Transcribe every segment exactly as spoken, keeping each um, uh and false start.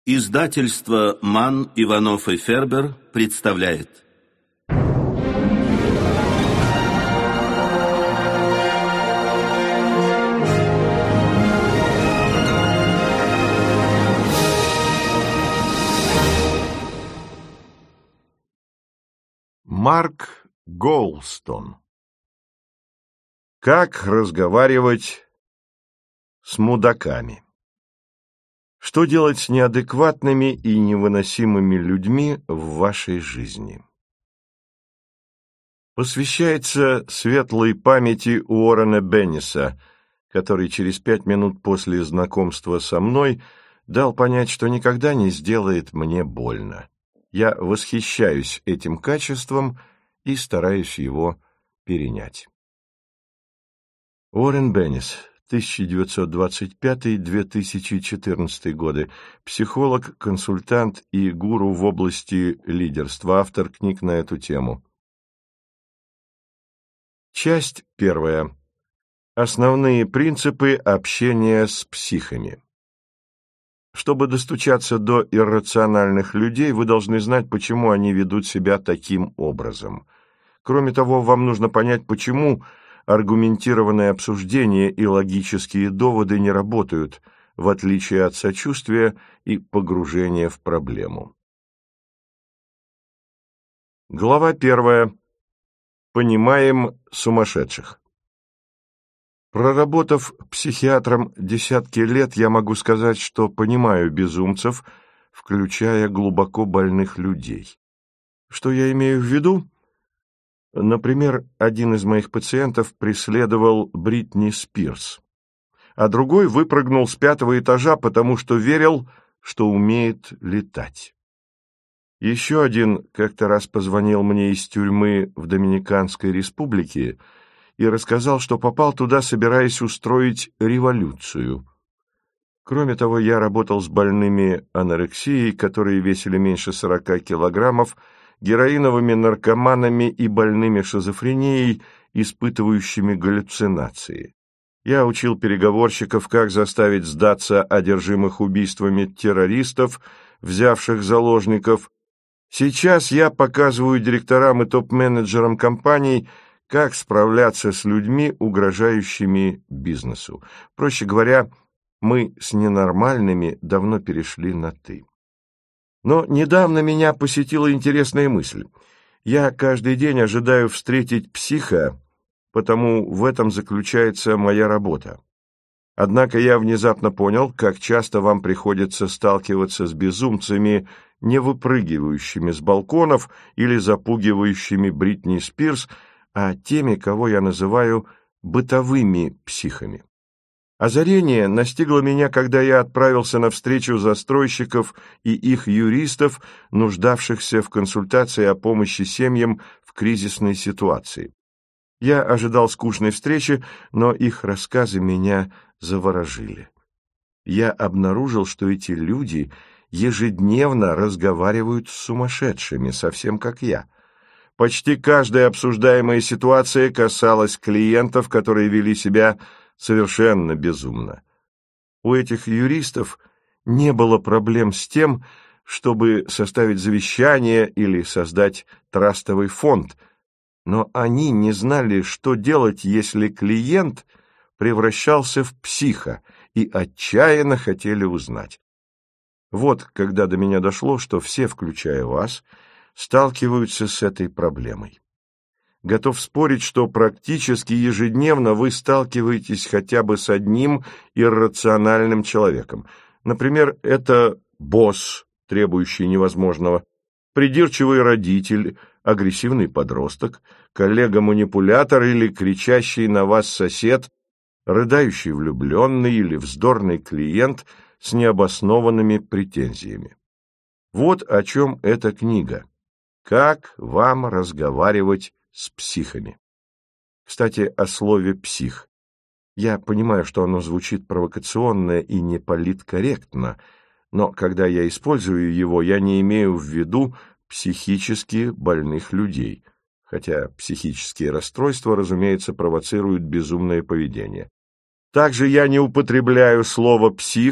Издательство «Манн, Иванов и Фербер» представляет. Марк Гоулстон. Как разговаривать с мудаками? Что делать с неадекватными и невыносимыми людьми в вашей жизни? Посвящается светлой памяти Уоррена Бенниса, который через пять минут после знакомства со мной дал понять, что никогда не сделает мне больно. Я восхищаюсь этим качеством и стараюсь его перенять. Уоррен Беннис, тысяча девятьсот двадцать пятый — две тысячи четырнадцатый годы, психолог, консультант и гуру в области лидерства, автор книг на эту тему. Часть первая. Основные принципы общения с психами. Чтобы достучаться до иррациональных людей, вы должны знать, почему они ведут себя таким образом. Кроме того, вам нужно понять, почему аргументированное обсуждение и логические доводы не работают, в отличие от сочувствия и погружения в проблему. Глава первая. Понимаем сумасшедших. Проработав психиатром десятки лет, я могу сказать, что понимаю безумцев, включая глубоко больных людей. Что я имею в виду? Например, один из моих пациентов преследовал Бритни Спирс, а другой выпрыгнул с пятого этажа, потому что верил, что умеет летать. Еще один как-то раз позвонил мне из тюрьмы в Доминиканской республике и рассказал, что попал туда, собираясь устроить революцию. Кроме того, я работал с больными анорексией, которые весили меньше сорока килограммов, героиновыми наркоманами и больными шизофренией, испытывающими галлюцинации. Я учил переговорщиков, как заставить сдаться одержимых убийствами террористов, взявших заложников. Сейчас я показываю директорам и топ-менеджерам компаний, как справляться с людьми, угрожающими бизнесу. Проще говоря, мы с ненормальными давно перешли на «ты». Но недавно меня посетила интересная мысль. Я каждый день ожидаю встретить психа, потому в этом заключается моя работа. Однако я внезапно понял, как часто вам приходится сталкиваться с безумцами, не выпрыгивающими с балконов или запугивающими Бритни Спирс, а теми, кого я называю бытовыми психами. Озарение настигло меня, когда я отправился на встречу застройщиков и их юристов, нуждавшихся в консультации о помощи семьям в кризисной ситуации. Я ожидал скучной встречи, но их рассказы меня заворожили. Я обнаружил, что эти люди ежедневно разговаривают с сумасшедшими, совсем как я. Почти каждая обсуждаемая ситуация касалась клиентов, которые вели себя совершенно безумно. У этих юристов не было проблем с тем, чтобы составить завещание или создать трастовый фонд, но они не знали, что делать, если клиент превращался в психа, и отчаянно хотели узнать. Вот когда до меня дошло, что все, включая вас, сталкиваются с этой проблемой. Готов спорить, что практически ежедневно вы сталкиваетесь хотя бы с одним иррациональным человеком. Например, это босс, требующий невозможного, придирчивый родитель, агрессивный подросток, коллега-манипулятор или кричащий на вас сосед, рыдающий влюбленный или вздорный клиент с необоснованными претензиями. Вот о чем эта книга. Как вам разговаривать с психами? Кстати, о слове «псих». Я понимаю, что оно звучит провокационно и не политкорректно, но когда я использую его, я не имею в виду психически больных людей, хотя психические расстройства, разумеется, провоцируют безумное поведение. Также я не употребляю слово «псих»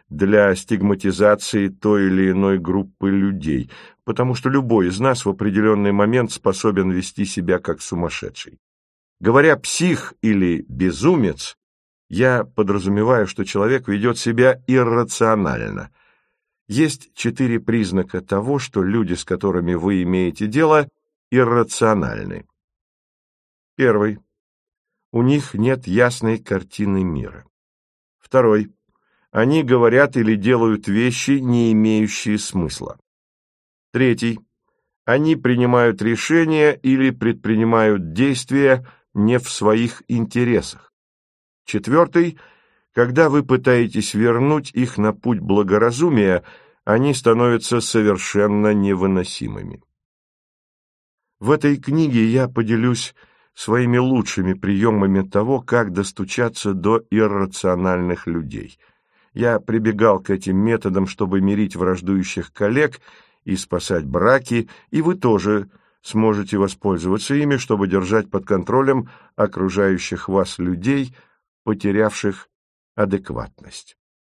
для стигматизации той или иной группы людей, потому что любой из нас в определенный момент способен вести себя как сумасшедший. Говоря «псих» или «безумец», я подразумеваю, что человек ведет себя иррационально. Есть четыре признака того, что люди, с которыми вы имеете дело, иррациональны. Первый. У них нет ясной картины мира. Второй. Они говорят или делают вещи, не имеющие смысла. Третий. Они принимают решения или предпринимают действия не в своих интересах. Четвертый. Когда вы пытаетесь вернуть их на путь благоразумия, они становятся совершенно невыносимыми. В этой книге я поделюсь своими лучшими приемами того, как достучаться до иррациональных людей. Я прибегал к этим методам, чтобы мирить враждующих коллег и спасать браки, и вы тоже сможете воспользоваться ими, чтобы держать под контролем окружающих вас людей, потерявших адекватность.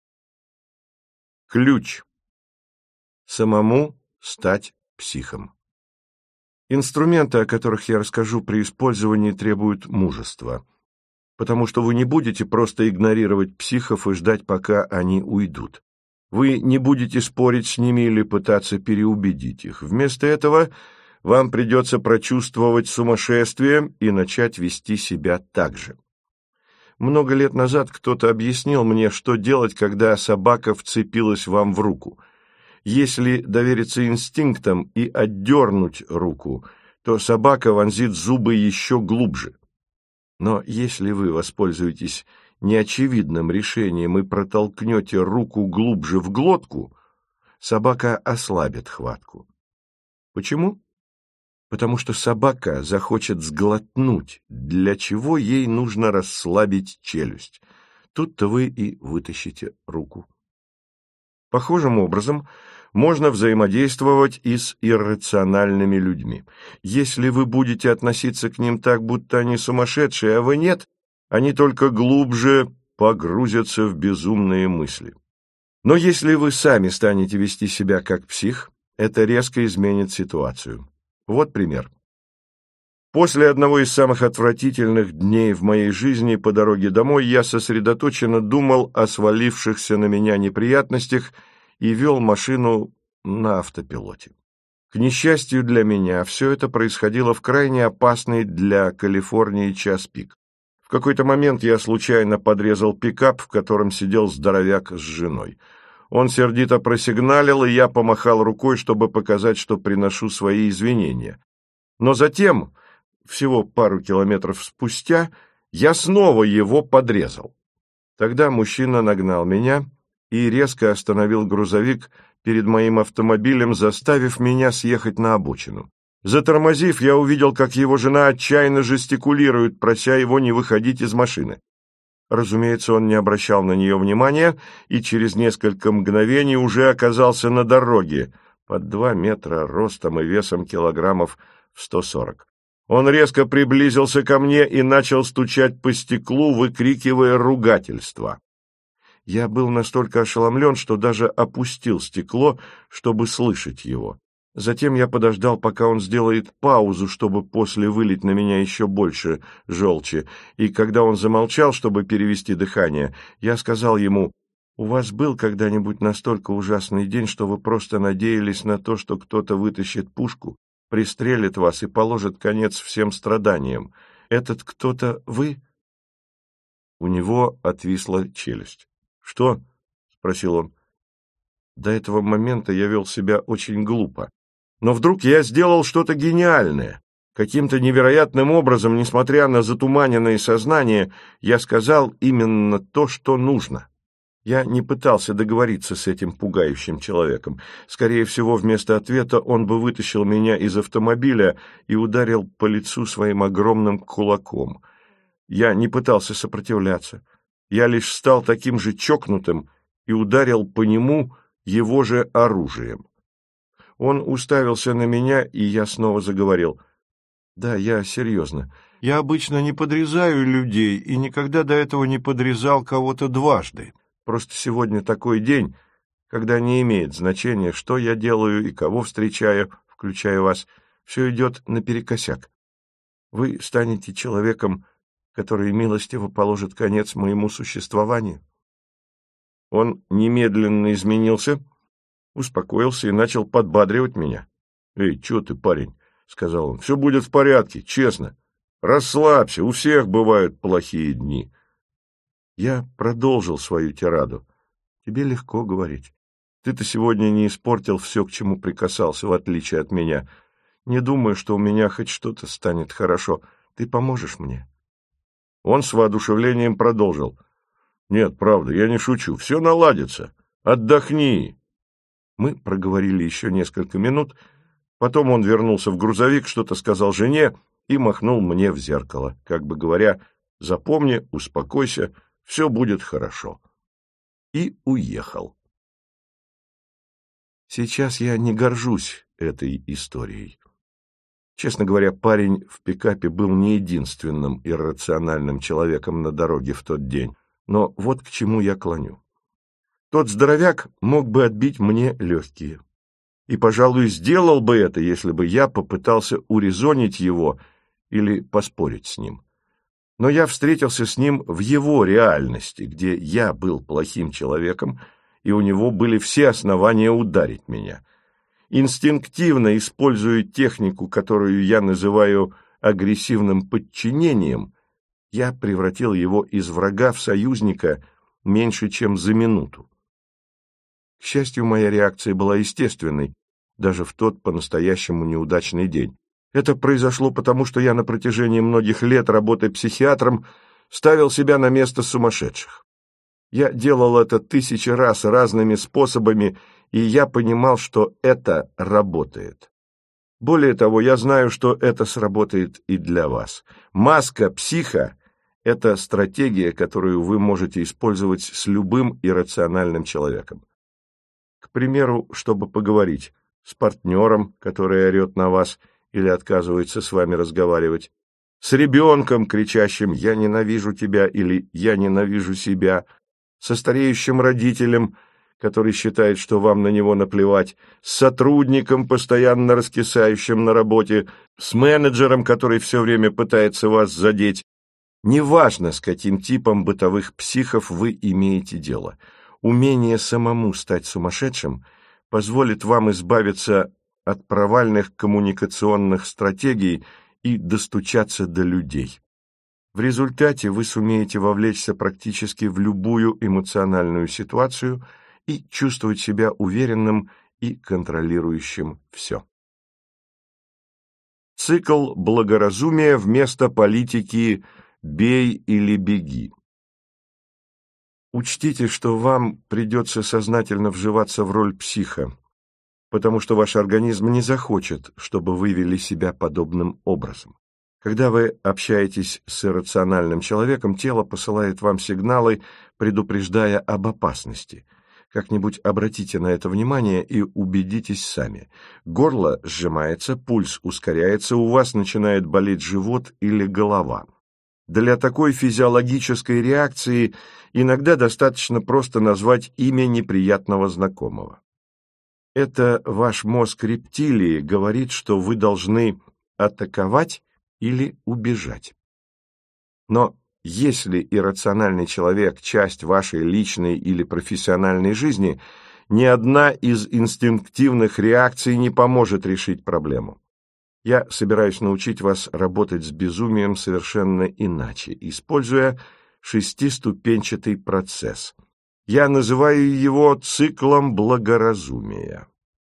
Ключ. Самому стать психом. Инструменты, о которых я расскажу при использовании, требуют мужества, потому что вы не будете просто игнорировать психов и ждать, пока они уйдут. Вы не будете спорить с ними или пытаться переубедить их. Вместо этого вам придется прочувствовать сумасшествие и начать вести себя так же. Много лет назад кто-то объяснил мне, что делать, когда собака вцепилась вам в руку. Если довериться инстинктам и отдернуть руку, то собака вонзит зубы еще глубже. Но если вы воспользуетесь неочевидным решением и протолкнете руку глубже в глотку, собака ослабит хватку. Почему? Потому что собака захочет сглотнуть, для чего ей нужно расслабить челюсть. Тут-то вы и вытащите руку. Похожим образом можно взаимодействовать и с иррациональными людьми. Если вы будете относиться к ним так, будто они сумасшедшие, а вы нет, они только глубже погрузятся в безумные мысли. Но если вы сами станете вести себя как псих, это резко изменит ситуацию. Вот пример. После одного из самых отвратительных дней в моей жизни по дороге домой я сосредоточенно думал о свалившихся на меня неприятностях и вел машину на автопилоте. К несчастью для меня, все это происходило в крайне опасный для Калифорнии час пик. В какой-то момент я случайно подрезал пикап, в котором сидел здоровяк с женой. Он сердито просигналил, и я помахал рукой, чтобы показать, что приношу свои извинения. Но затем, всего пару километров спустя, я снова его подрезал. Тогда мужчина нагнал меня и резко остановил грузовик перед моим автомобилем, заставив меня съехать на обочину. Затормозив, я увидел, как его жена отчаянно жестикулирует, прося его не выходить из машины. Разумеется, он не обращал на нее внимания и через несколько мгновений уже оказался на дороге, под два метра ростом и весом килограммов в сто сорок. Он резко приблизился ко мне и начал стучать по стеклу, выкрикивая ругательства. Я был настолько ошеломлен, что даже опустил стекло, чтобы слышать его. Затем я подождал, пока он сделает паузу, чтобы после вылить на меня еще больше желчи, и когда он замолчал, чтобы перевести дыхание, я сказал ему: «У вас был когда-нибудь настолько ужасный день, что вы просто надеялись на то, что кто-то вытащит пушку, пристрелит вас и положит конец всем страданиям? Этот кто-то вы?» У него отвисла челюсть. «Что?» — спросил он. До этого момента я вел себя очень глупо. Но вдруг я сделал что-то гениальное. Каким-то невероятным образом, несмотря на затуманенное сознание, я сказал именно то, что нужно. Я не пытался договориться с этим пугающим человеком. Скорее всего, вместо ответа он бы вытащил меня из автомобиля и ударил по лицу своим огромным кулаком. Я не пытался сопротивляться. Я лишь стал таким же чокнутым и ударил по нему его же оружием. Он уставился на меня, и я снова заговорил. «Да, я серьезно. Я обычно не подрезаю людей и никогда до этого не подрезал кого-то дважды. Просто сегодня такой день, когда не имеет значения, что я делаю и кого встречаю, включая вас. Все идет наперекосяк. Вы станете человеком, который милостиво положит конец моему существованию». Он немедленно изменился, успокоился и начал подбадривать меня. «Эй, что ты, парень?» — сказал он. «Все будет в порядке, честно. Расслабься, у всех бывают плохие дни». Я продолжил свою тираду. «Тебе легко говорить. Ты-то сегодня не испортил все, к чему прикасался, в отличие от меня. Не думаю, что у меня хоть что-то станет хорошо. Ты поможешь мне?» Он с воодушевлением продолжил. «Нет, правда, я не шучу. Все наладится. Отдохни». Мы проговорили еще несколько минут. Потом он вернулся в грузовик, что-то сказал жене и махнул мне в зеркало, как бы говоря: «Запомни, успокойся, все будет хорошо». И уехал. Сейчас я не горжусь этой историей. Честно говоря, парень в пикапе был не единственным иррациональным человеком на дороге в тот день. Но вот к чему я клоню. Тот здоровяк мог бы отбить мне легкие. И, пожалуй, сделал бы это, если бы я попытался урезонить его или поспорить с ним. Но я встретился с ним в его реальности, где я был плохим человеком, и у него были все основания ударить меня. Инстинктивно используя технику, которую я называю агрессивным подчинением, я превратил его из врага в союзника меньше, чем за минуту. К счастью, моя реакция была естественной, даже в тот по-настоящему неудачный день. Это произошло потому, что я на протяжении многих лет работы психиатром ставил себя на место сумасшедших. Я делал это тысячи раз разными способами, и я понимал, что это работает. Более того, я знаю, что это сработает и для вас. Маска психа — это стратегия, которую вы можете использовать с любым иррациональным человеком. К примеру, чтобы поговорить с партнером, который орет на вас или отказывается с вами разговаривать, с ребенком, кричащим «я ненавижу тебя» или «я ненавижу себя», со стареющим родителем, который считает, что вам на него наплевать, с сотрудником, постоянно раскисающим на работе, с менеджером, который все время пытается вас задеть. Неважно, с каким типом бытовых психов вы имеете дело. Умение самому стать сумасшедшим позволит вам избавиться от провальных коммуникационных стратегий и достучаться до людей. В результате вы сумеете вовлечься практически в любую эмоциональную ситуацию и чувствовать себя уверенным и контролирующим все. Цикл благоразумия вместо политики «бей или беги». Учтите, что вам придется сознательно вживаться в роль психа, потому что ваш организм не захочет, чтобы вы вели себя подобным образом. Когда вы общаетесь с иррациональным человеком, тело посылает вам сигналы, предупреждая об опасности. Как-нибудь обратите на это внимание и убедитесь сами. Горло сжимается, пульс ускоряется, у вас начинает болеть живот или голова. Для такой физиологической реакции иногда достаточно просто назвать имя неприятного знакомого. Это ваш мозг рептилии говорит, что вы должны атаковать или убежать. Но если иррациональный человек – часть вашей личной или профессиональной жизни, ни одна из инстинктивных реакций не поможет решить проблему. Я собираюсь научить вас работать с безумием совершенно иначе, используя шестиступенчатый процесс. Я называю его циклом благоразумия.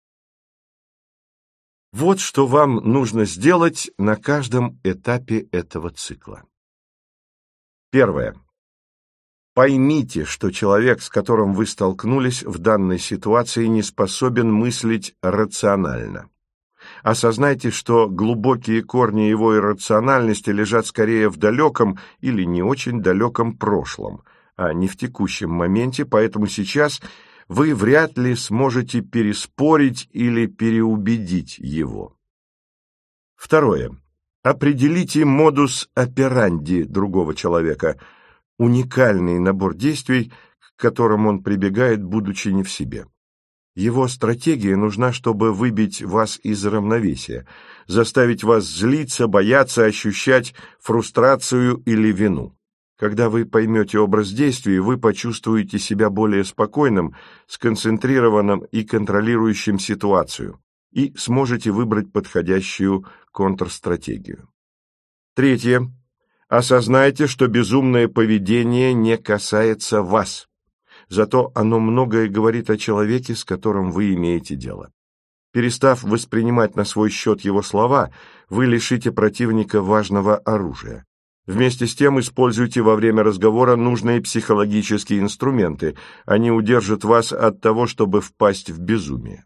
Вот что вам нужно сделать на каждом этапе этого цикла. Первое. Поймите, что человек, с которым вы столкнулись в данной ситуации, не способен мыслить рационально. Осознайте, что глубокие корни его иррациональности лежат скорее в далеком или не очень далеком прошлом, а не в текущем моменте, поэтому сейчас вы вряд ли сможете переспорить или переубедить его. Второе. Определите модус операнди другого человека, уникальный набор действий, к к которым он прибегает, будучи не в себе. Его стратегия нужна, чтобы выбить вас из равновесия, заставить вас злиться, бояться, ощущать фрустрацию или вину. Когда вы поймете образ действий, вы почувствуете себя более спокойным, сконцентрированным и контролирующим ситуацию, и сможете выбрать подходящую контрстратегию. Третье. Осознайте, что безумное поведение не касается вас. Зато оно многое говорит о человеке, с которым вы имеете дело. Перестав воспринимать на свой счет его слова, вы лишите противника важного оружия. Вместе с тем используйте во время разговора нужные психологические инструменты. Они удержат вас от того, чтобы впасть в безумие.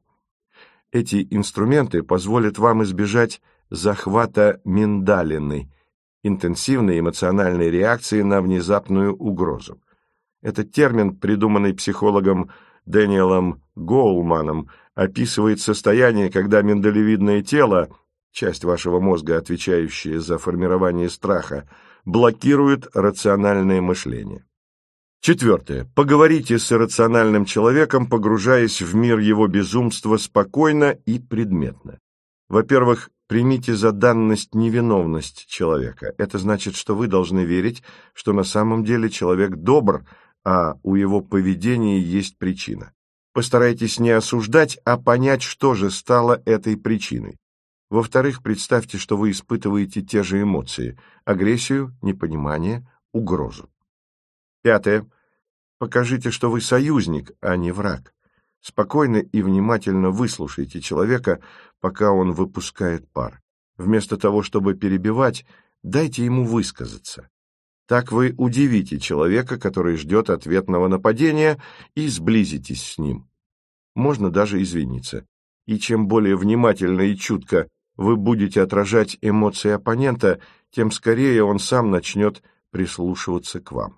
Эти инструменты позволят вам избежать захвата миндалины, интенсивной эмоциональной реакции на внезапную угрозу. Этот термин, придуманный психологом Дэниелом Гоулманом, описывает состояние, когда миндалевидное тело, часть вашего мозга, отвечающая за формирование страха, блокирует рациональное мышление. Четвертое. Поговорите с иррациональным человеком, погружаясь в мир его безумства спокойно и предметно. Во-первых, примите за данность невиновность человека. Это значит, что вы должны верить, что на самом деле человек добр, а у его поведения есть причина. Постарайтесь не осуждать, а понять, что же стало этой причиной. Во-вторых, представьте, что вы испытываете те же эмоции – агрессию, непонимание, угрозу. Пятое. Покажите, что вы союзник, а не враг. Спокойно и внимательно выслушайте человека, пока он выпускает пар. Вместо того, чтобы перебивать, дайте ему высказаться. Так вы удивите человека, который ждет ответного нападения, и сблизитесь с ним. Можно даже извиниться. И чем более внимательно и чутко вы будете отражать эмоции оппонента, тем скорее он сам начнет прислушиваться к вам.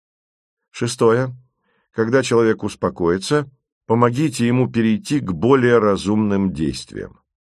Шестое. Когда человек успокоится, помогите ему перейти к более разумным действиям.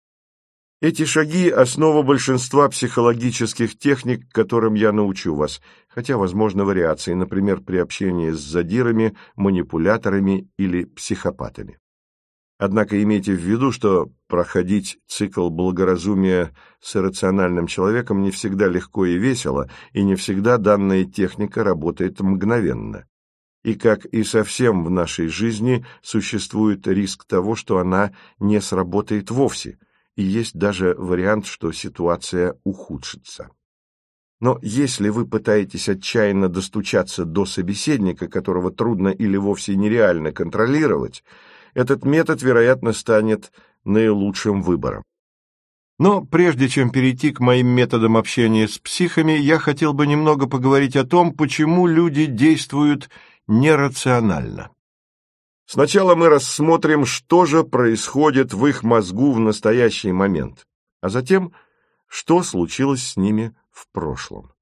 Эти шаги – основа большинства психологических техник, которым я научу вас, хотя, возможно, вариации, например, при общении с задирами, манипуляторами или психопатами. Однако имейте в виду, что проходить цикл благоразумия с иррациональным человеком не всегда легко и весело, и не всегда данная техника работает мгновенно. И, как и совсем в нашей жизни, существует риск того, что она не сработает вовсе, и есть даже вариант, что ситуация ухудшится. Но если вы пытаетесь отчаянно достучаться до собеседника, которого трудно или вовсе нереально контролировать, этот метод, вероятно, станет наилучшим выбором. Но прежде чем перейти к моим методам общения с психами, я хотел бы немного поговорить о том, почему люди действуют нерационально. Сначала мы рассмотрим, что же происходит в их мозгу в настоящий момент, а затем, что случилось с ними в прошлом.